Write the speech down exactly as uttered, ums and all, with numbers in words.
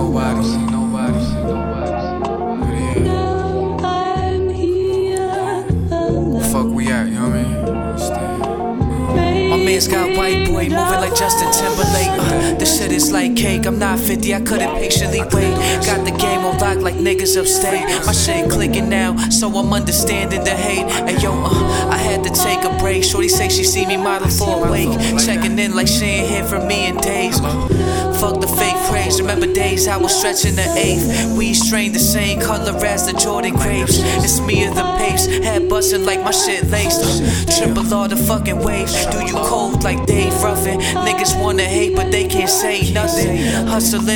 nobody. Nobody. Fuck we at, you know what I mean? My man's got white boy moving like Justin Timberlake. Uh, this shit is like cake. I'm not fifty, I couldn't patiently wait. Got the game on lock like niggas upstate. My shit clicking now, so I'm understanding the hate. And yo, uh, I had to take a break. Shorty say she see me model for a week. Checking in like she ain't here for me in days. Fuck the fake praise. Remember days I was stretching the eighth. We strained the same color as the Jordan grapes. It's me or the pace. Head busting like my shit laced. Triple all the fucking waves. Do you cold like Dave Ruffin? Niggas wanna hate but they can't say nothing. Hustling